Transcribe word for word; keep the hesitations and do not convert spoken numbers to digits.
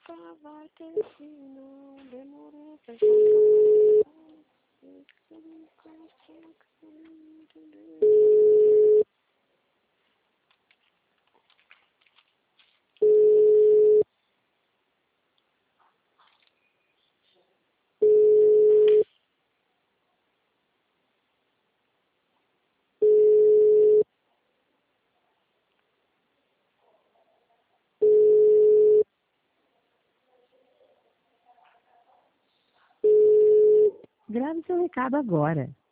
nunca vai ter fim, não. Demorou pra encontrar. Isso nunca vai entender. Grave seu recado agora.